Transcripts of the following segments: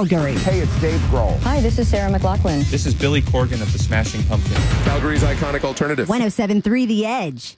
Calgary. Hey, it's Dave Grohl. Hi, this is Sarah McLachlan. This is Billy Corgan of the Smashing Pumpkins. Calgary's iconic alternative. 107.3 The Edge.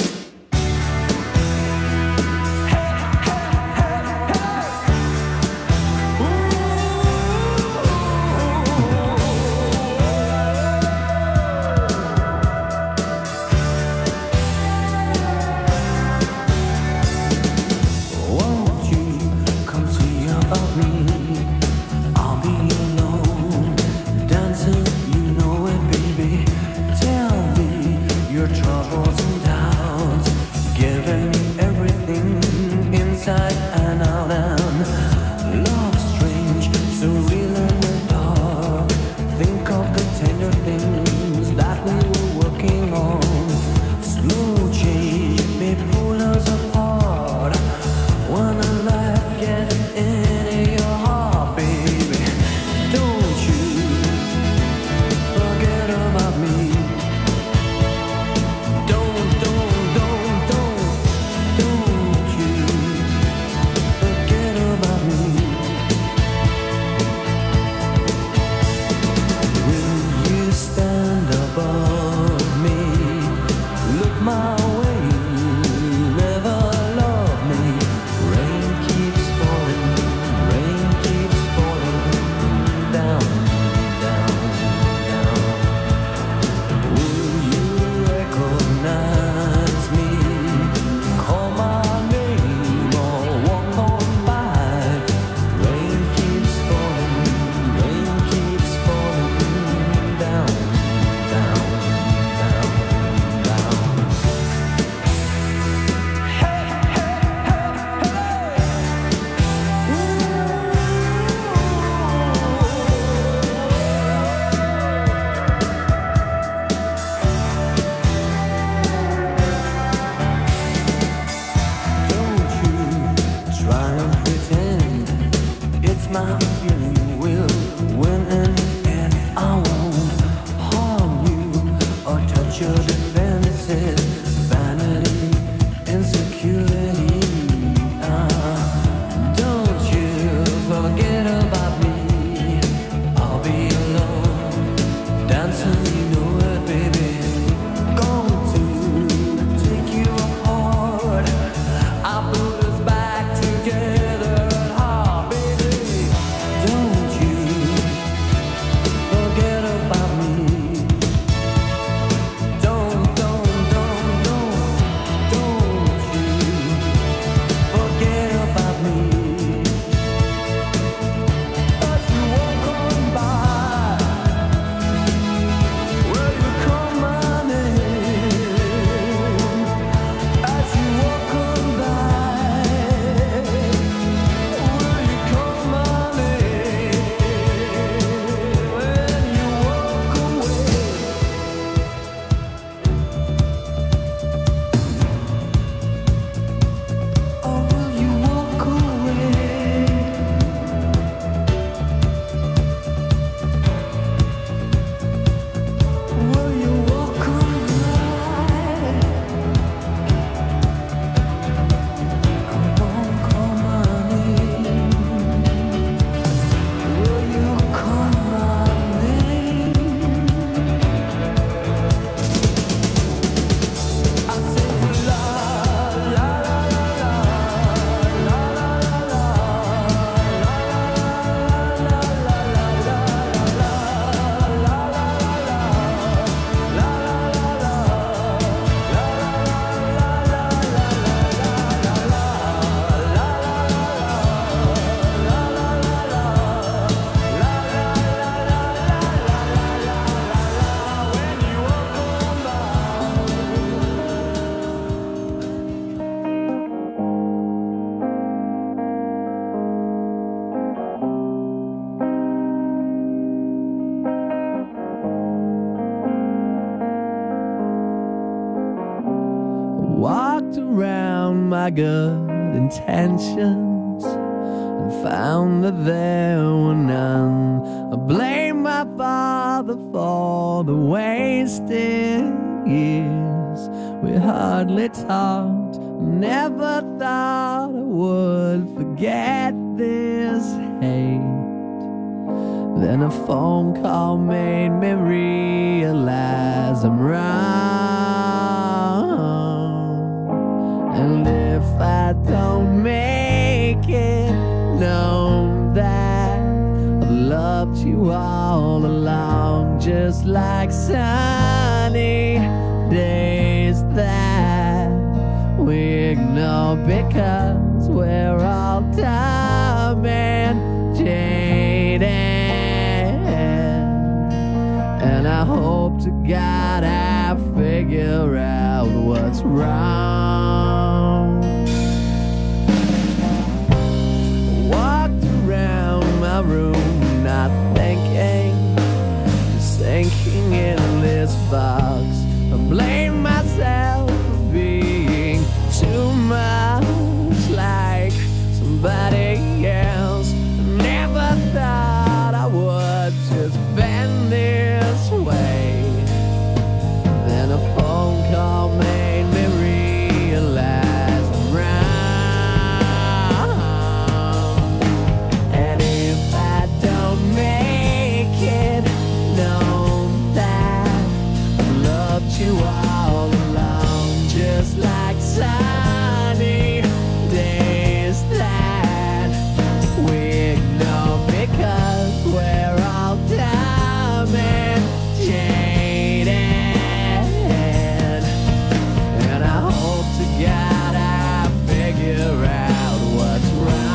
Walked around my good intentions and found that there were none. I blame my father for the wasted years. We hardly talked, never thought I would forget this hate. Then a phone call made me realize I'm wrong. And if I don't make it known that I've loved you all along, just like sunny days that we ignore because we're all dumb and jaded. And I hope to God I figure out what's wrong. Walked around my room not thinking, just sinking in this box. I blame myself for being too much like somebody else. Never thought I would just bend this way. Then a phone call made me realize I'm wrong. And if I don't make it known that I've loved you all along, just like sunny days that we ignore because we're all dumb and jaded. And I hope to God I figure out what's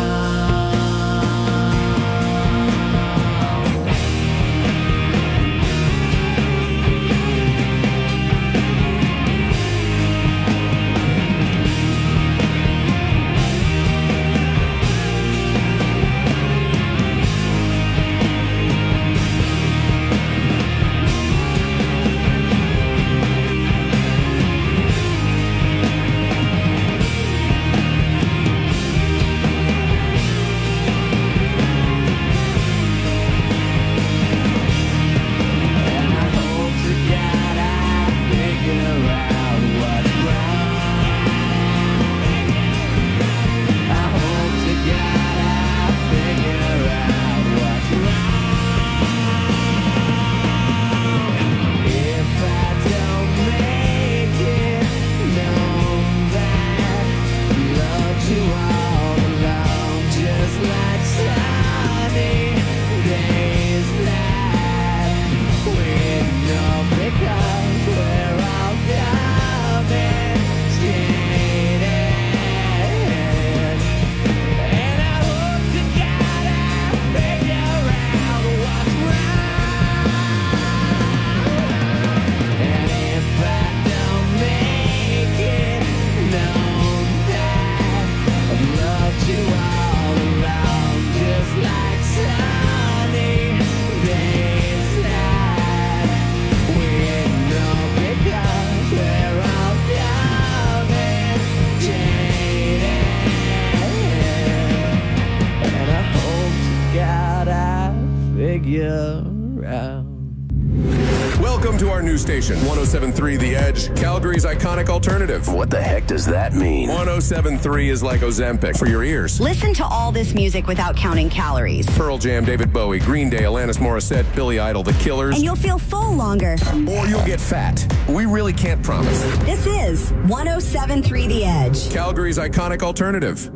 Welcome to our new station, 107.3 The Edge, Calgary's iconic alternative. What the heck does that mean? 107.3 is like Ozempic for your ears. Listen to all this music without counting calories. Pearl Jam, David Bowie, Green Day, Alanis Morissette, Billy Idol, The Killers. And you'll feel full longer. Or you'll get fat. We really can't promise. This is 107.3 The Edge. Calgary's iconic alternative.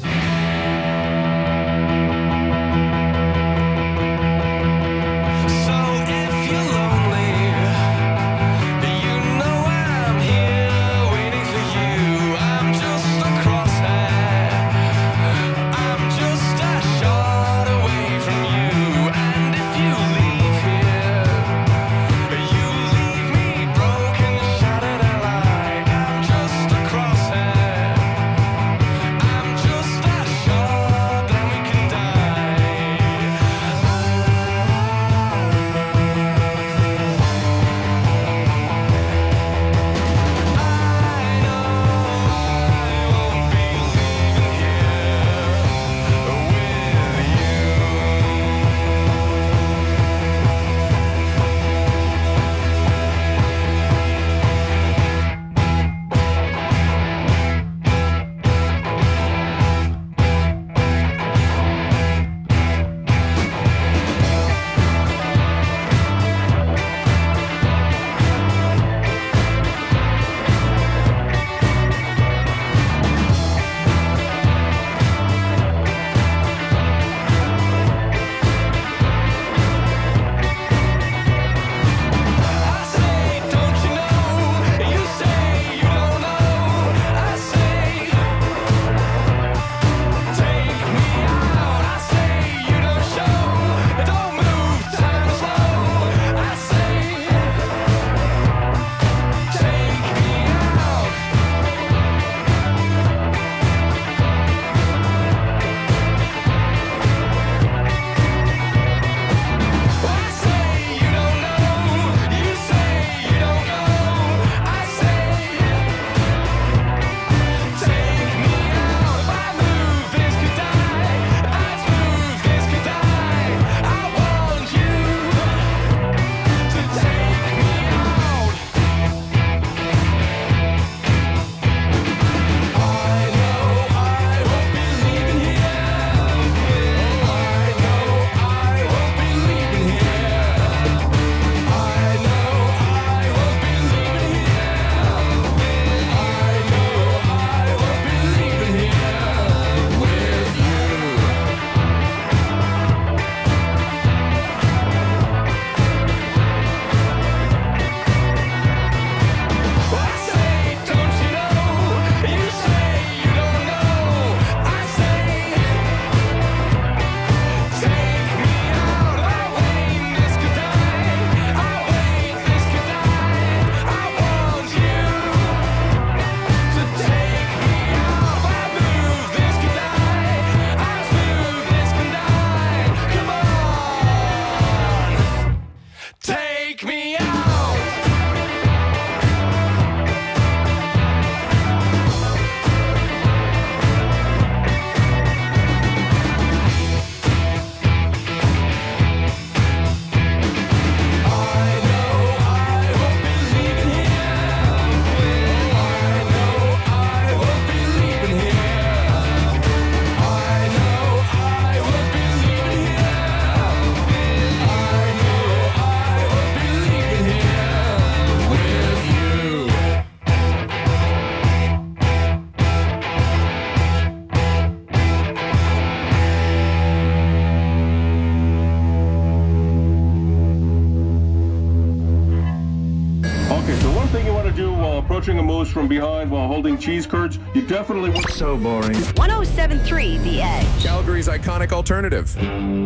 I'm just a Okay, so one thing you want to do while approaching a moose from behind while holding cheese curds, you definitely want... So boring. 107.3 The Edge. Calgary's iconic alternative.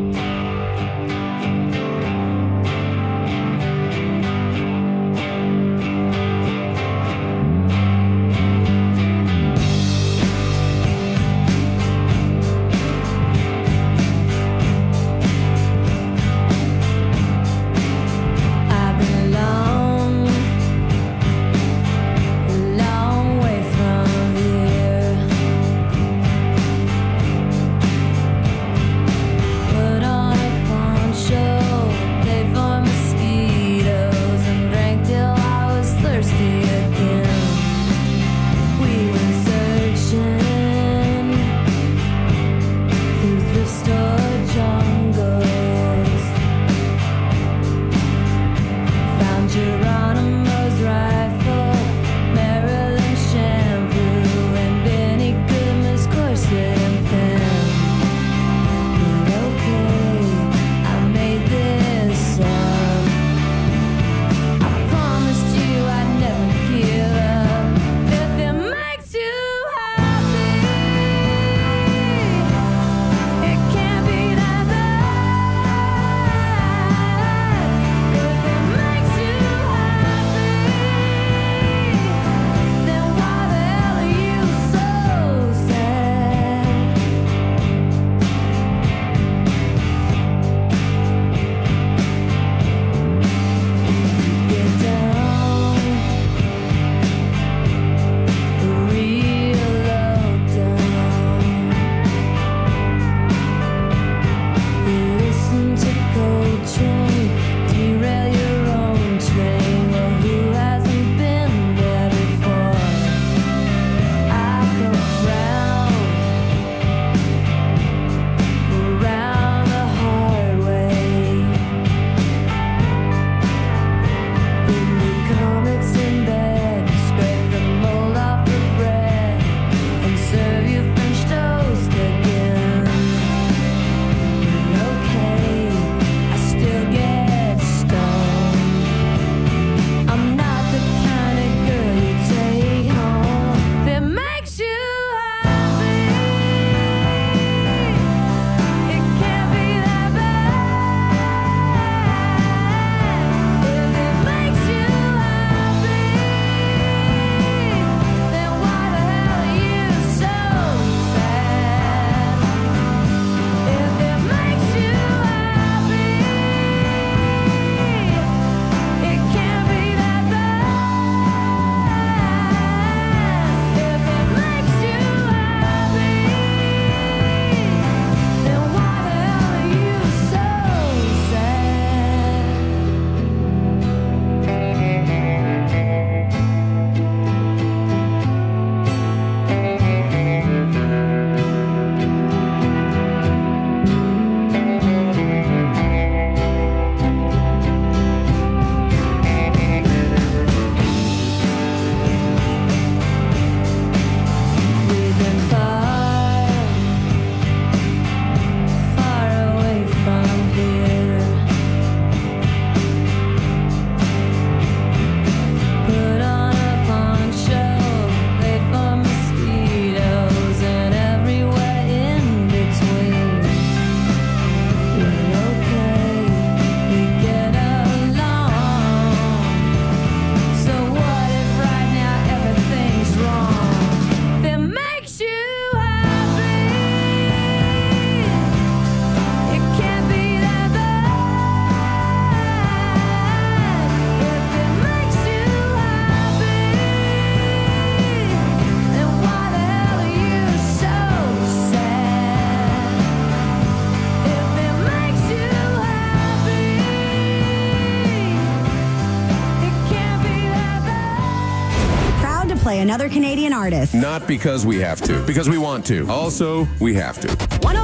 play another Canadian artist. Not because we have to, because we want to. Also, we have to.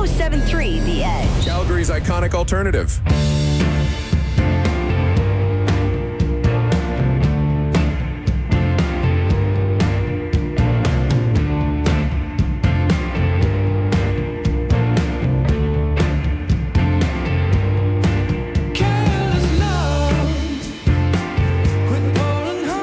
107.3 The Edge. Calgary's iconic alternative. Careless love, quit pouring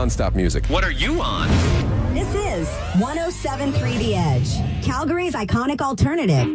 nonstop music. What are you on? This is 107.3 The Edge, Calgary's iconic alternative.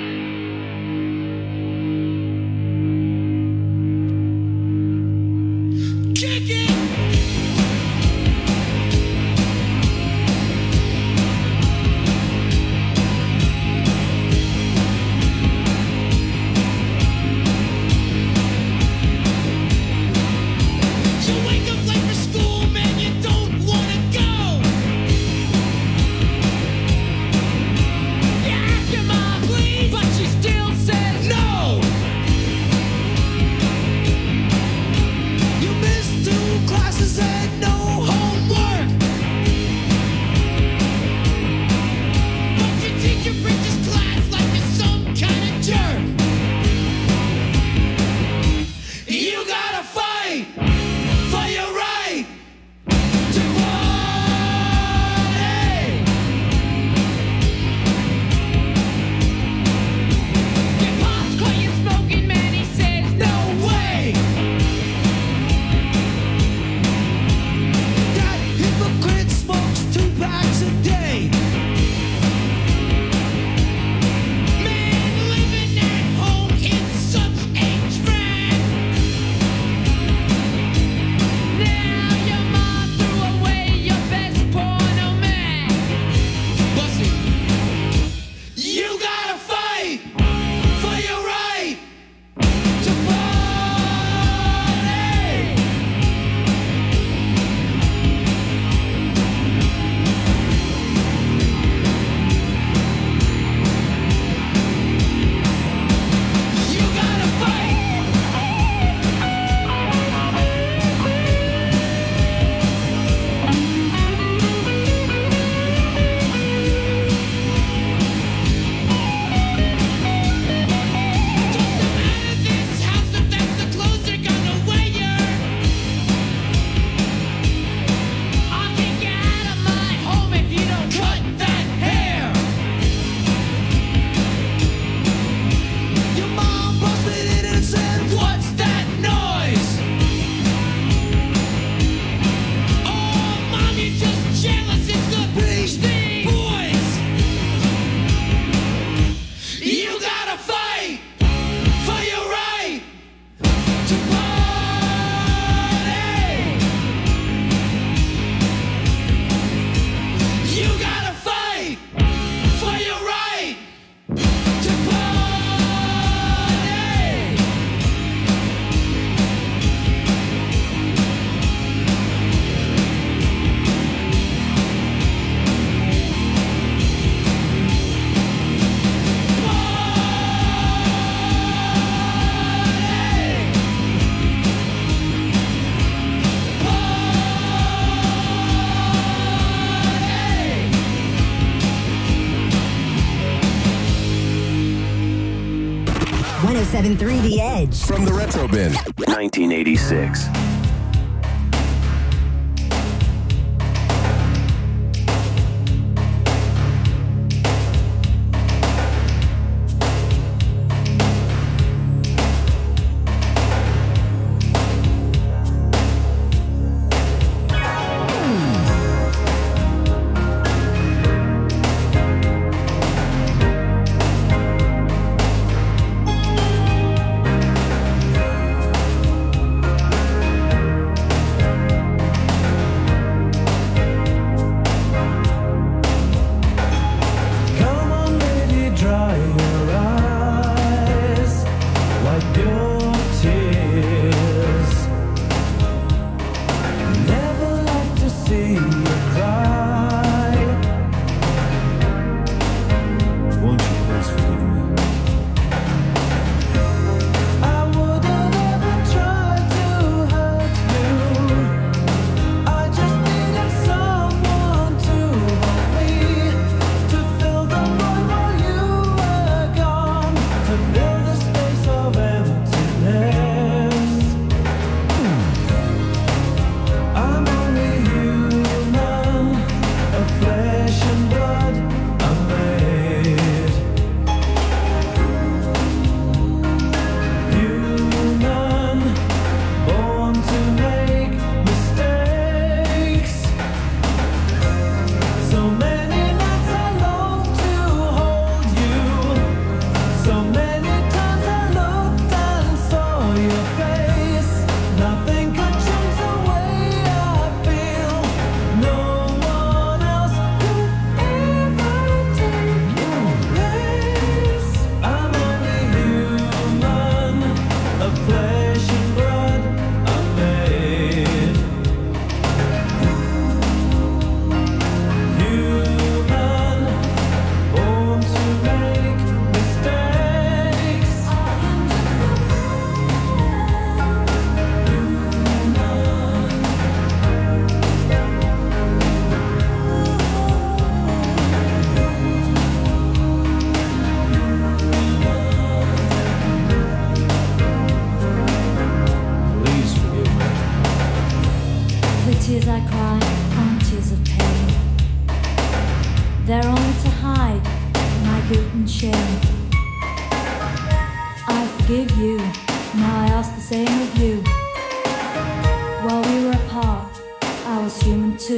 .73 The Edge. From the Retro Bin. 1986. forgive you. Now I ask the same of you. While we were apart, I was human too.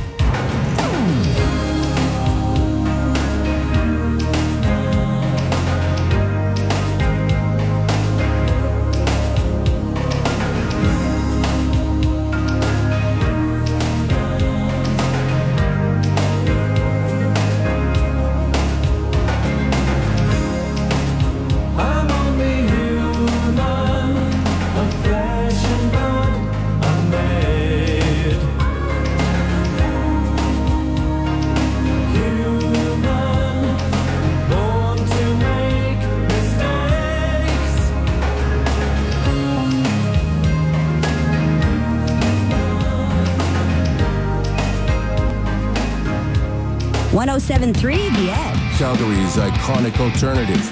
107.3 The Edge. Calgary's iconic alternative.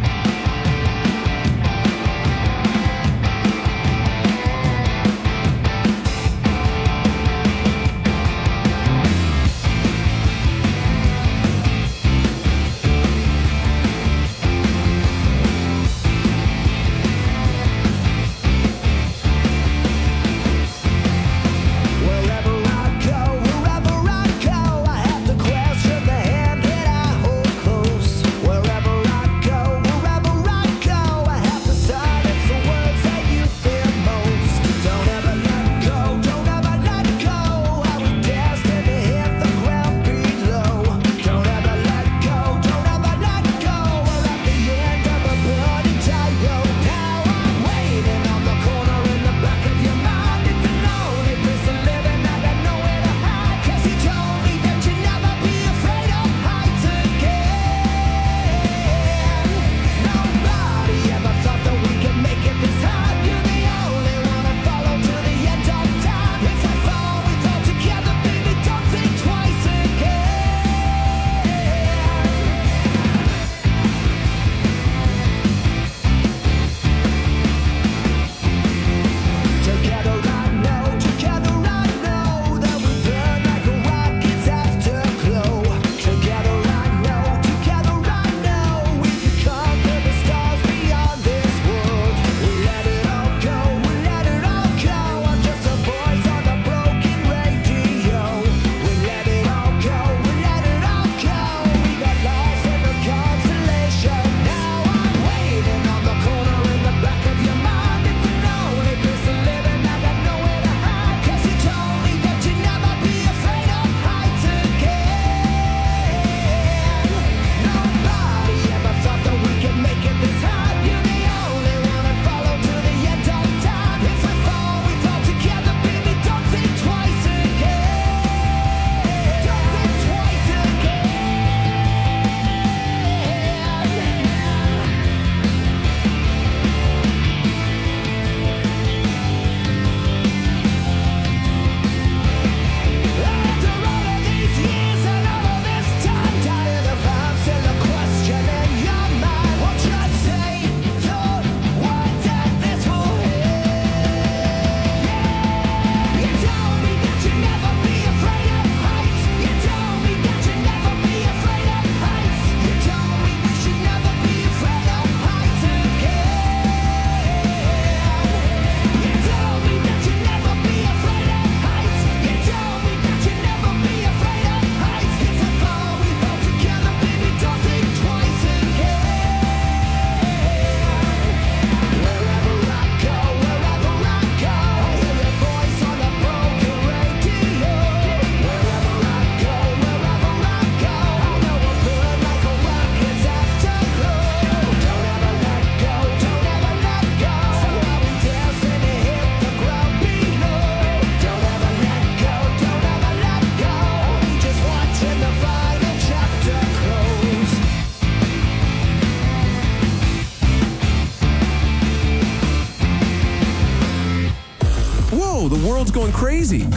The world's going crazy.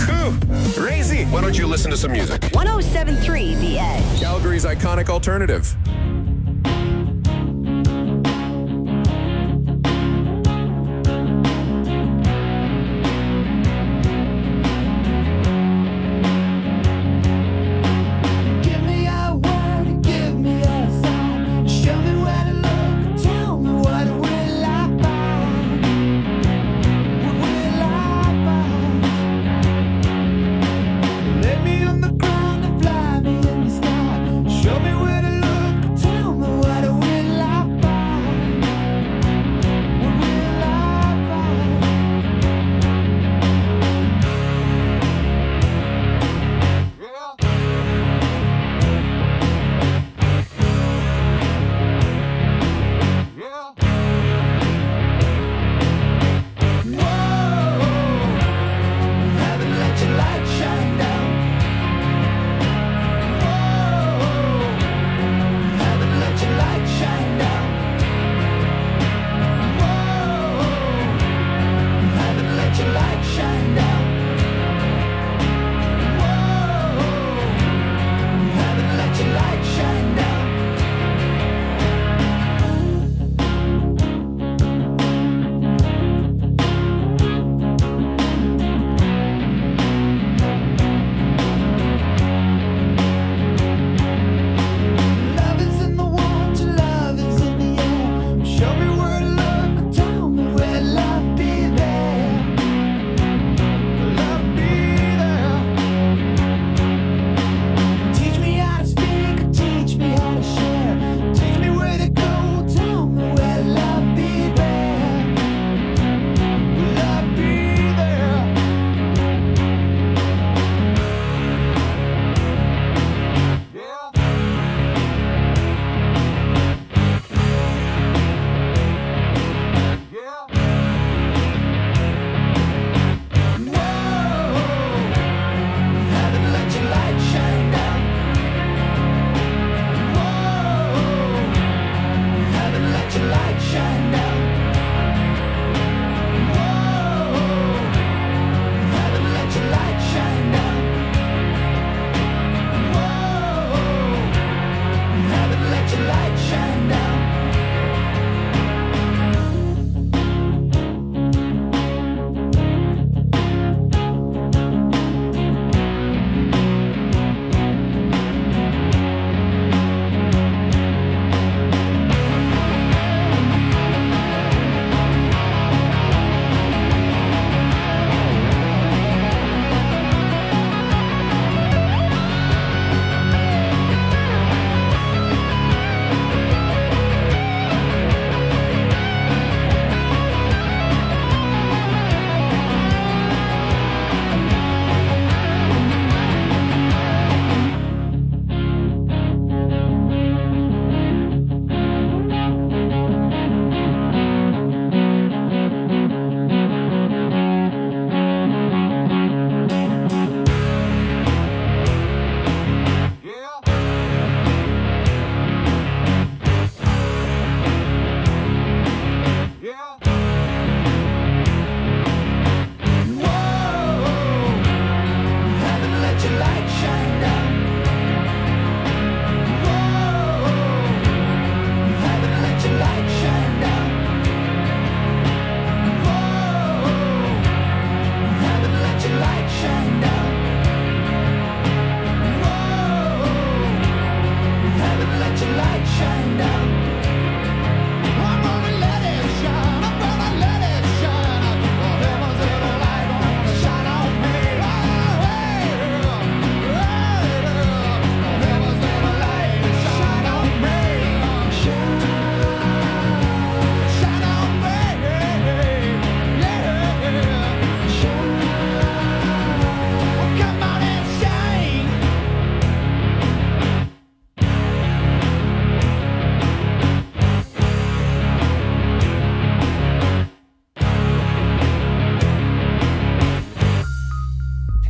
Crazy. Why don't you listen to some music? 107.3 The Edge. Calgary's iconic alternative. Give me a sign. Show me where to look. Tell me what it will like.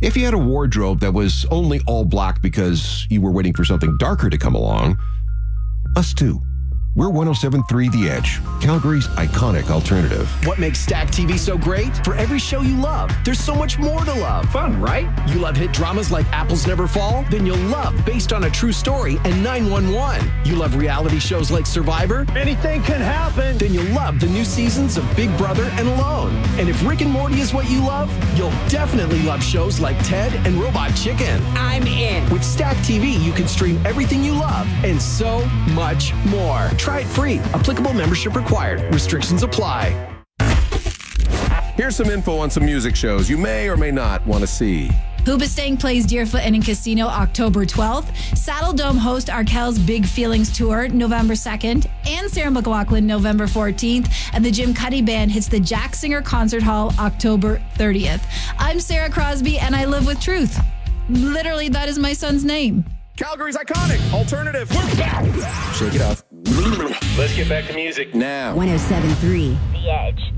If you had a wardrobe that was only all black because you were waiting for something darker to come along, us too. We're 107.3 The Edge, Calgary's iconic alternative. What makes Stack TV so great? For every show you love, there's so much more to love. Fun, right? You love hit dramas like Apples Never Fall? Then you'll love Based on a True Story and 911. You love reality shows like Survivor? Anything can happen. Then you'll love the new seasons of Big Brother and Alone. And if Rick and Morty is what you love, you'll definitely love shows like Ted and Robot Chicken. I'm in. With Stack TV, you can stream everything you love and so much more. Try it free. Applicable membership required. Restrictions apply. Here's some info on some music shows you may or may not want to see. Hoobastank plays Deerfoot Inn and Casino October 12th. Saddle Dome hosts Arkells Big Feelings Tour November 2nd. And Sarah McLachlan November 14th. And the Jim Cuddy Band hits the Jack Singer Concert Hall October 30th. I'm Sarah Crosby and I live with truth. Literally, that is my son's name. Calgary's iconic alternative. We're back. Shake it off. Let's get back to music now. 107.3 The Edge.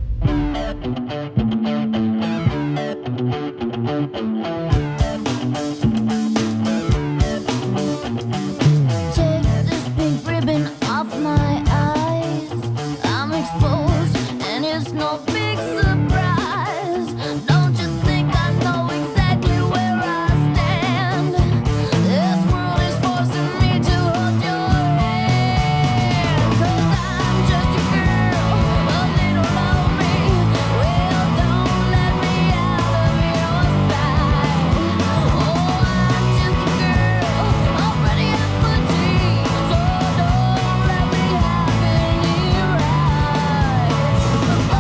Take this pink ribbon off my eyes. I'm exposed and it's no big surprise. Don't you think I know exactly where I stand? This world is forcing me to hold your hand. 'Cause I'm just a girl, a little lonely. Well, don't let me out of your sight. Oh, I'm just a girl, already in my dreams. So don't let me have any rights. Oh,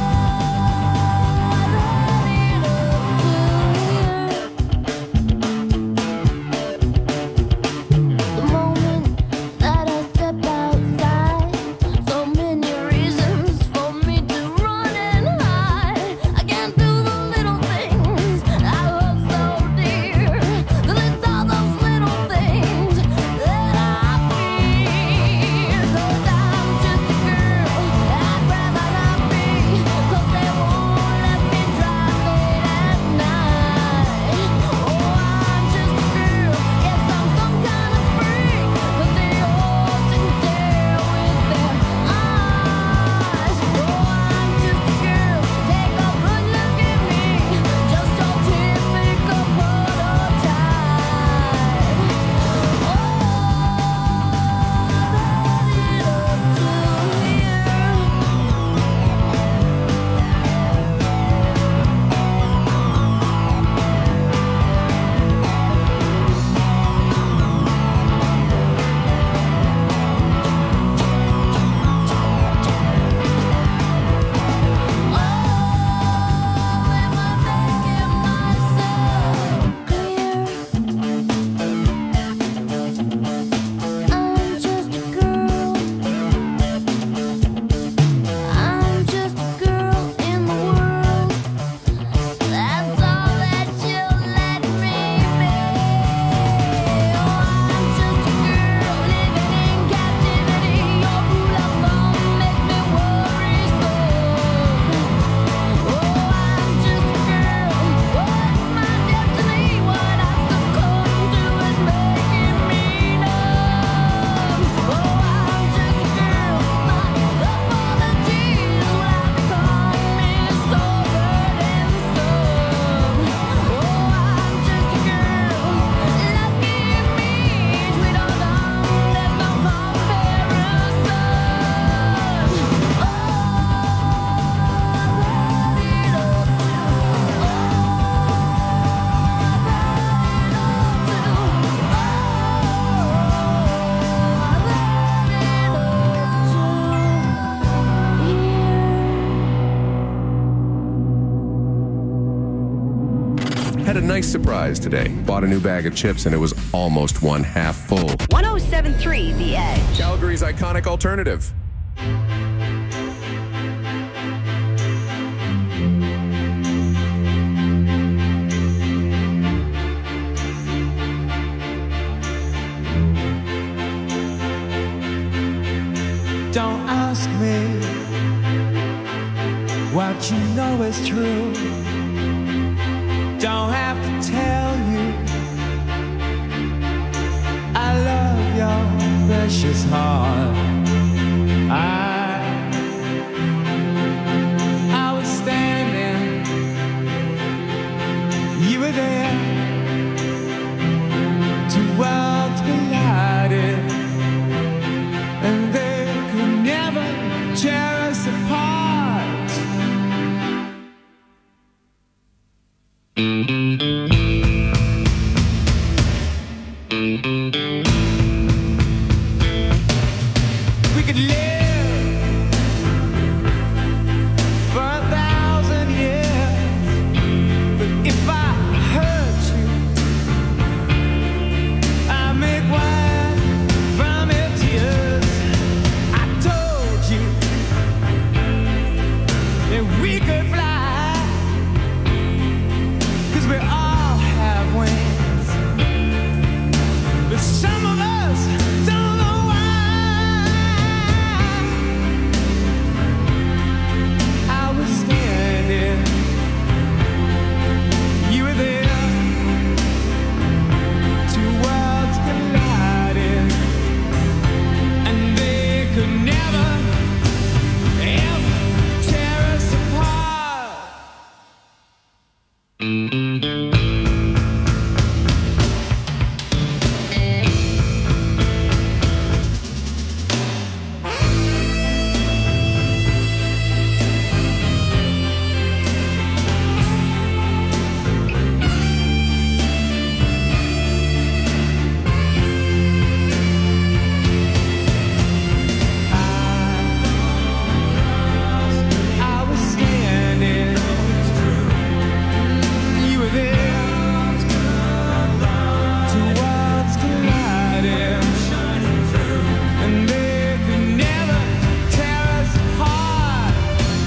I let it up to here. The moment that I step outside, so many reasons for me to run and hide. I can't do the little things I hold so dear. 'Cause it's all those little things that I fear. 'Cause I'm just a girl, I'd rather not be. 'Cause they won't let me drive late at night. Oh, I'm just a girl, yes, I'm some kind of freak. 'Cause they all sit and stare with their eyes. Oh, I'm just a girl, take a good look at me. Just your typical prototype. Oh, am I making myself clear? I'm just a girl. I'm just a girl in the world. That's all that you'll let me be. Oh, I'm just a girl living in captivity. Your rule of thumb makes me worrisome. Oh, I'm just a girl. What's my destiny? What I've succumbed to is making me numb. Oh, I'm just a girl. My apologies will have become me so burdensome. Oh, I'm just a girl. Lucky me, sweet or dumb, there's no comparison. Oh, I let it up Had a nice surprise today. Bought a new bag of chips and it was almost one half full. 107.3 The Edge. Calgary's iconic alternative. Don't ask me what you know is true. don't have to tell you I love your precious heart. I was standing, you were there, two worlds collided, and they could never tear us apart. We could live for 1,000 years, but if I hurt you, I make wine from your tears. I told you that we could fly, 'cause we all have wings, but some of us don't know why. I was standing, you were there, two worlds collided, and they could never, ever tear us apart. I was standing, you were there, two worlds collided, and they could never tear us apart.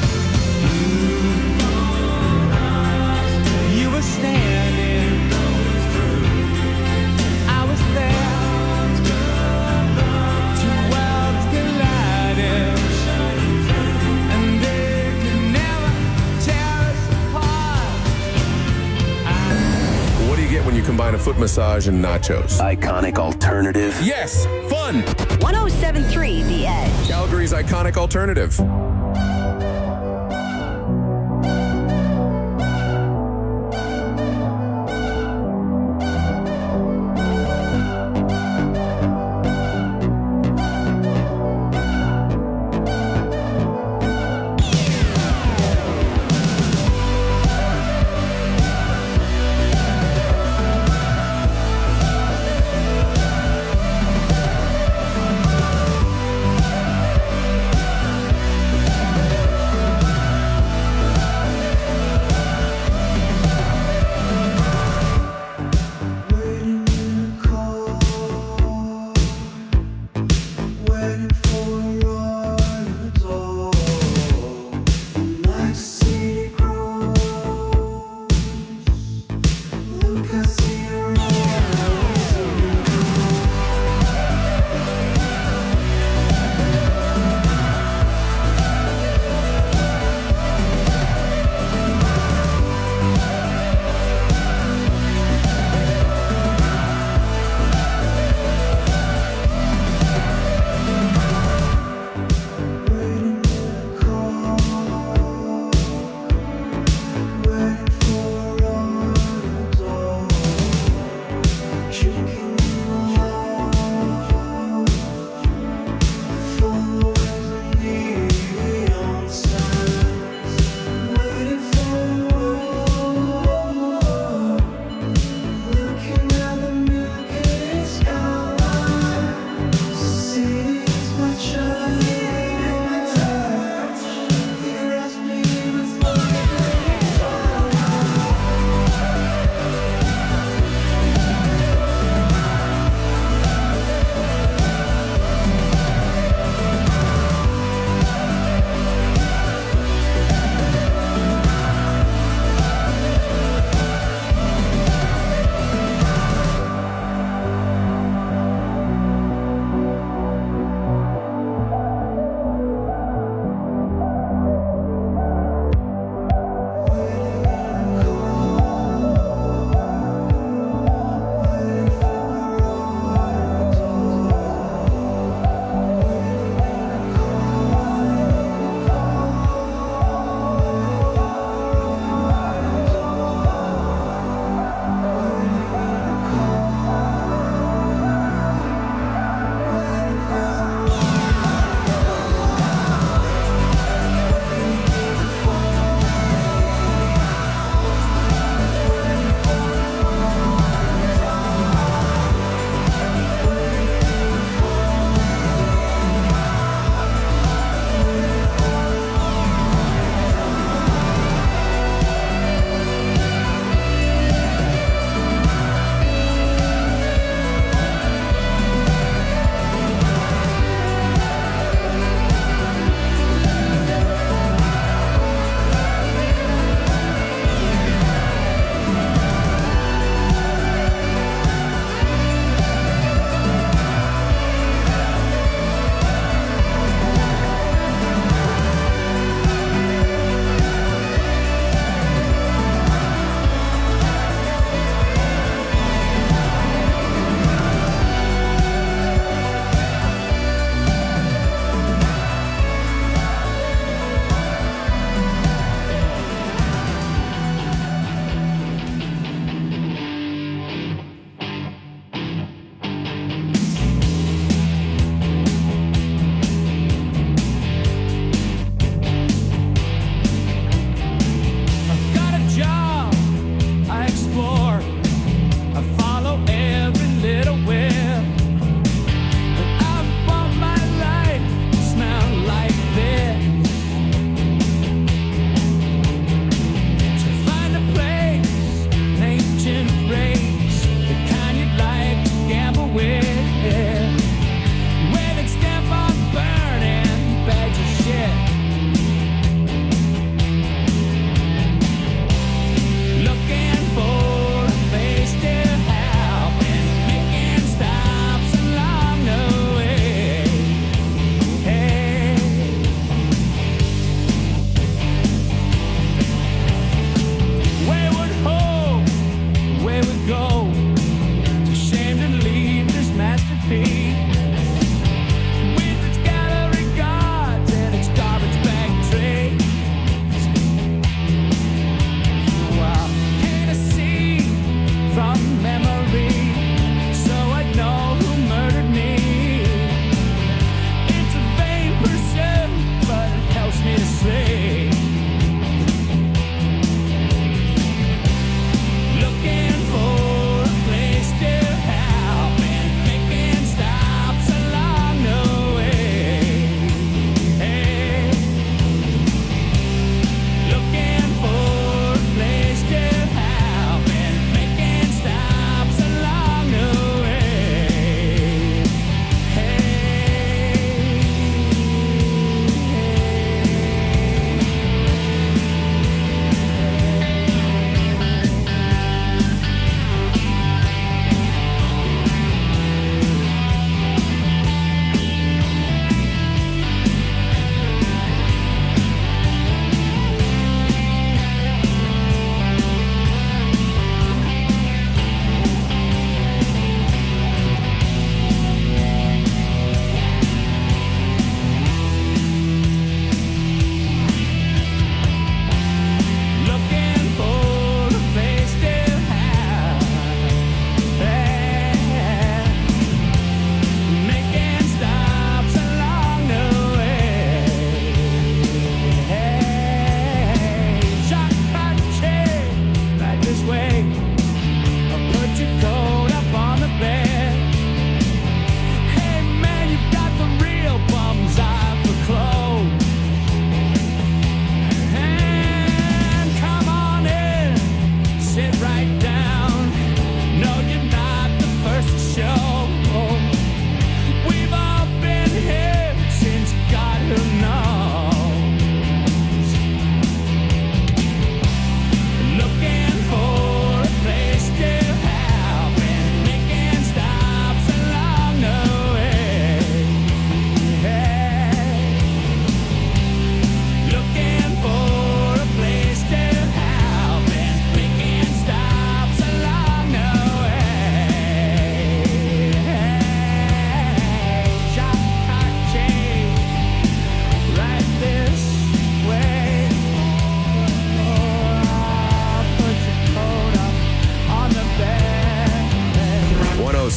You were standing, I was there, two worlds collided, and they could never tear us apart. What do you get when you combine a foot massage and nachos? Iconic alternative. Yes, fun. 1073 The Edge. Calgary's iconic alternative.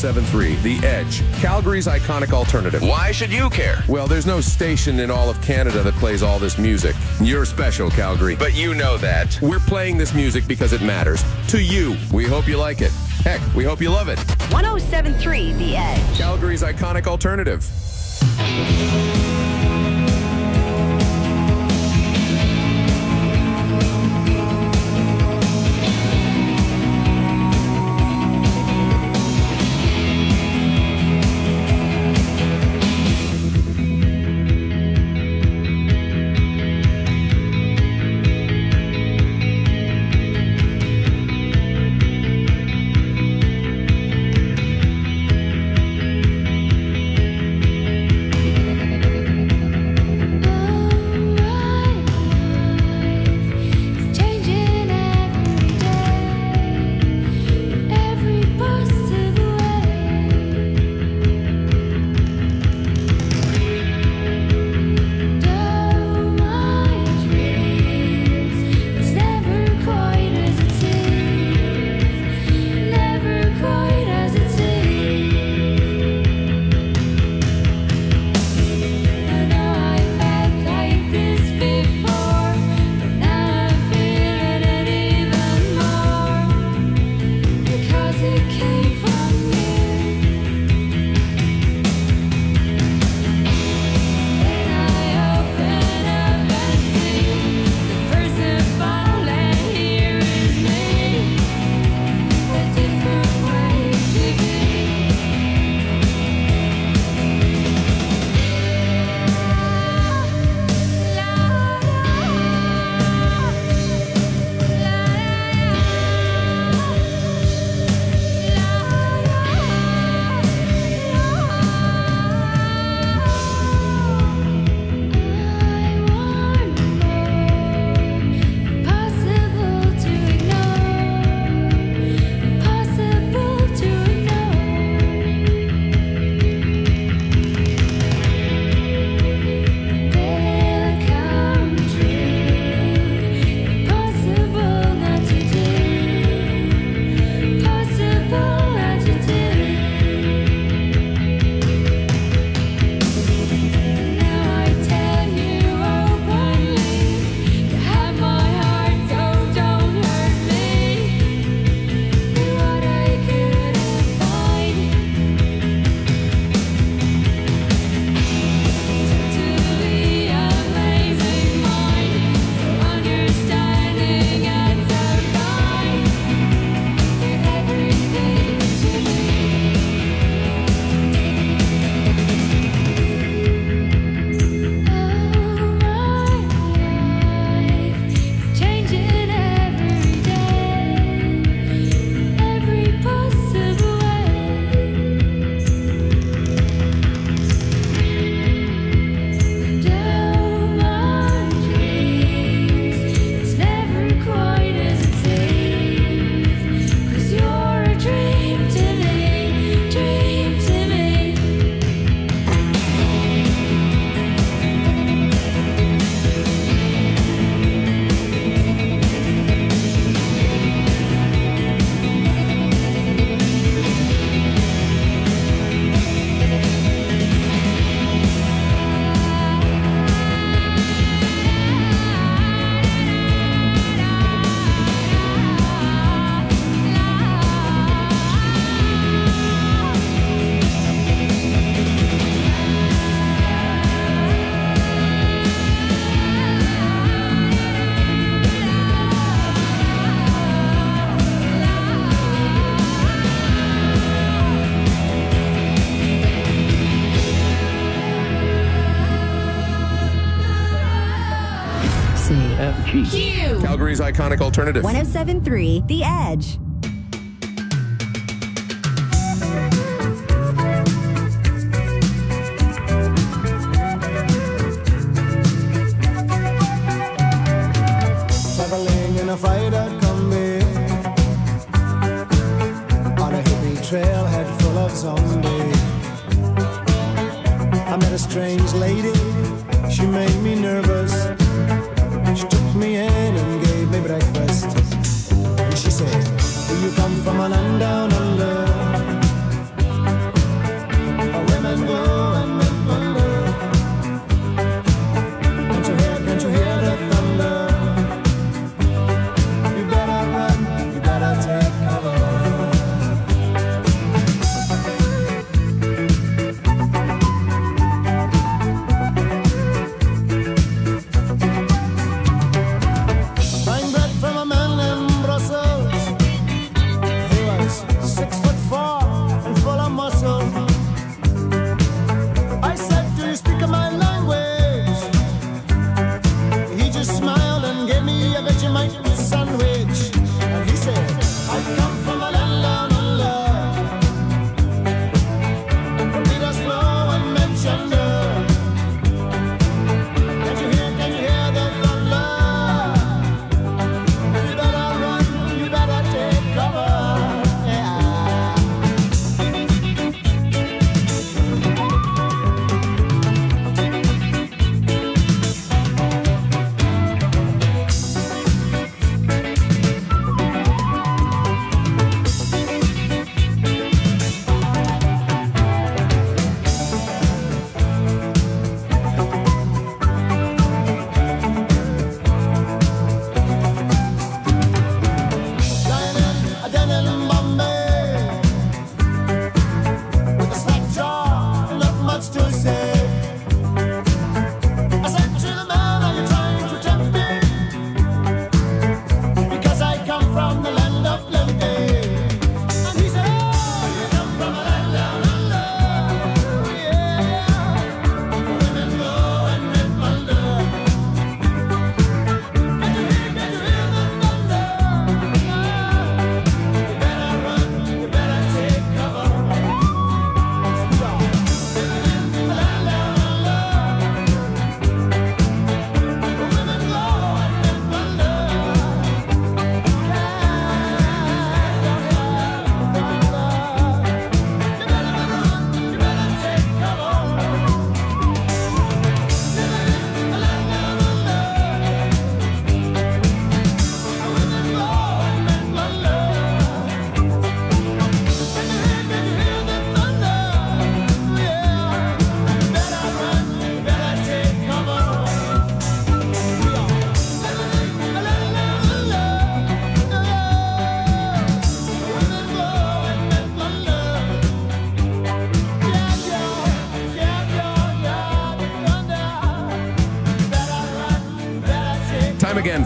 107.3 The Edge, Calgary's iconic alternative. Why should you care? Well, there's no station in all of Canada that plays all this music. You're special, Calgary. But you know that. We're playing this music because it matters. To you, we hope you like it. Heck, we hope you love it. 107.3 The Edge. Calgary's iconic alternative. CFG. Calgary's iconic alternative. 107.3 The Edge. Traveling in a freighter combi on a hippie trailhead full of zombies. I met a strange lady, she made me nervous. She took me in and gave me breakfast. And she said, do you come from a land down under?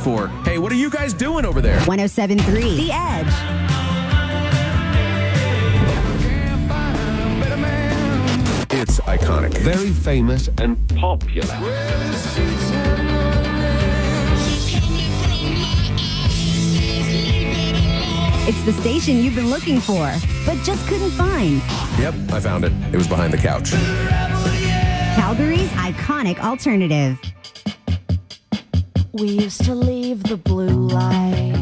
for. Hey, what are you guys doing over there? 107.3 The Edge. It's iconic. Very famous and Popular. It's the station you've been looking for, but just couldn't find. Yep, I found it. It was behind the couch. Calgary's iconic alternative. We used to leave the blue light